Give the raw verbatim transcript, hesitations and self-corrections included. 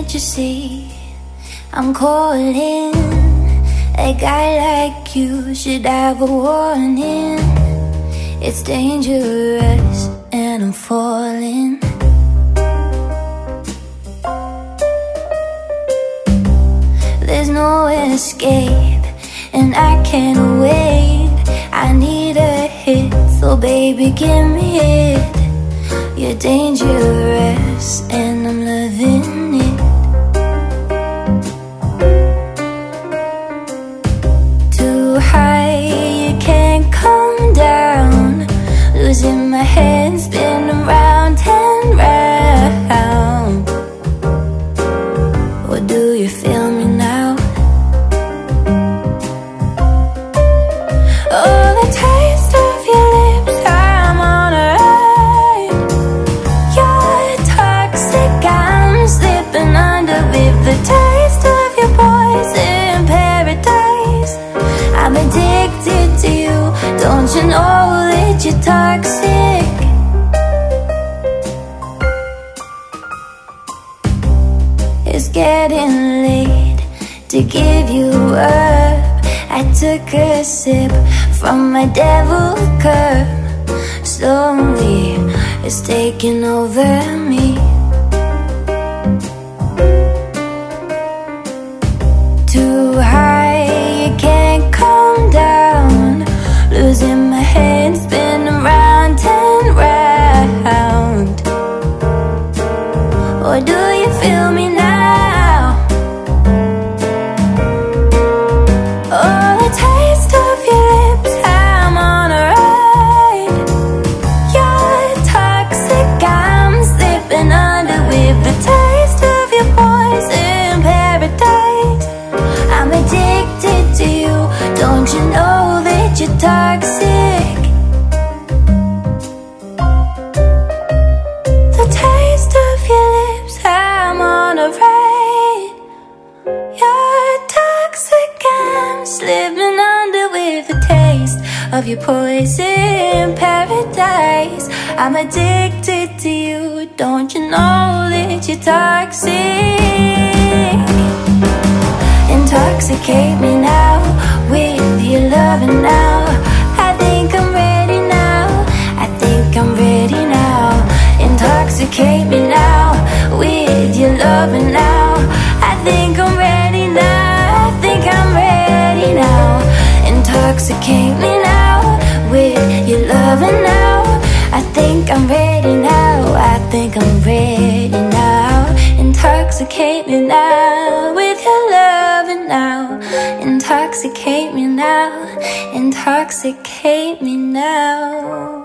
can't you see I'm calling? A guy like you should have a warning. It's dangerous and I'm falling. There's no escape and I can't wait. I need a hit, so baby give me it. You're dangerous and I'm loving it. Too high, you can't come down. Losing my head, spinning round and round. Or do you feel me now? Oh, the taste of your lips, I'm on a ride. You're toxic, I'm slipping under with the taste of your poison paradise. I'm addicted to you, don't you know that you're toxic? It's getting late to give you up. I took a sip from my devil cup. Slowly, it's taking over me. Too high, you can't come down. Losing my head, spinning round and round. Or do you feel me now? Oh, the taste of your lips, I'm on a ride. You're toxic, I'm slipping under with the taste of your poison paradise. I'm addicted to you, don't you know that you're toxic? The taste of your lips, I'm on a ride. You're toxic, I'm slipping under with the taste of your poison paradise. I'm addicted to you, don't you know that you're toxic? Intoxicate me now with your loving now. I think I'm ready now, I think I'm ready now. Intoxicate me now with your loving now. I think I'm ready now, I think I'm ready now. Intoxicate me now with your loving now. I think I'm ready now, I think I'm ready now. Intoxicate me now with your loving now. Intoxicate me now, intoxicate me now.